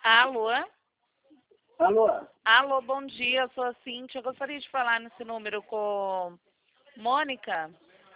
Alô? Alô? Alô, bom dia, eu sou a Cíntia. Eu gostaria de falar nesse número com Mônica.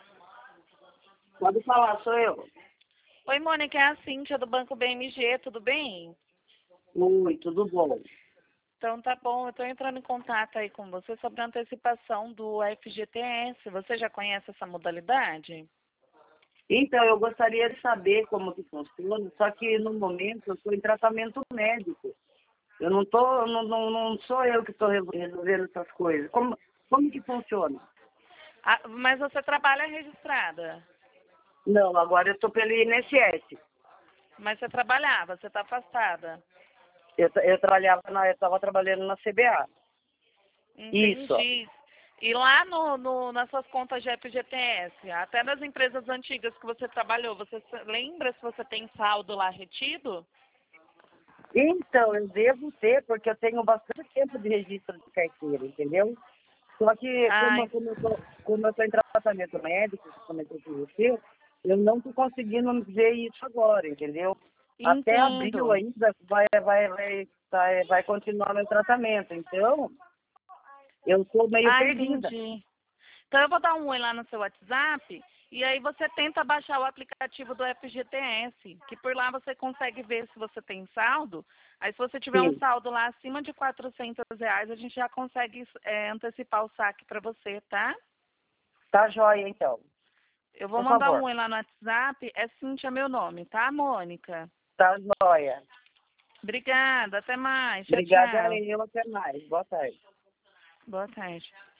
Pode falar, sou eu. Oi, Mônica, é a Cíntia do Banco BMG, tudo bem? Oi, tudo bom? Então tá bom, eu estou entrando em contato aí com você sobre a antecipação do FGTS. Você já conhece essa modalidade? Então, eu gostaria de saber como que funciona, só que no momento eu estou em tratamento médico. Eu não tô, não sou eu que estou resolvendo essas coisas. Como que funciona? Ah, mas você trabalha registrada? Não, agora eu estou pelo INSS. Mas você trabalhava, você está afastada? Eu estava trabalhando na CBA. Isso. Entendi. E lá nas suas contas de FGTS, até nas empresas antigas que você trabalhou, você lembra se você tem saldo lá retido? Então, eu devo ter, porque eu tenho bastante tempo de registro de carteira, entendeu? Só que Ai, como eu tô em tratamento médico, como eu comentei com você, eu não estou conseguindo ver isso agora, entendeu? Até abril entendo. ainda vai continuar meu tratamento. Então, eu estou meio Ah, perdida. entendi. Então eu vou dar um oi lá no seu WhatsApp e aí você tenta baixar o aplicativo do FGTS, que por lá você consegue ver se você tem saldo. Aí se você tiver um Sim, saldo lá acima de R$ 400, a gente já consegue antecipar o saque para você, tá? tá joia então. Eu vou Por mandar um favor. oi lá no WhatsApp, é Cíntia meu nome, tá, Mônica? Tá joia. Obrigada, até mais. Tchau, Obrigada, tchau. eu até mais. Boa tarde. Boa tarde.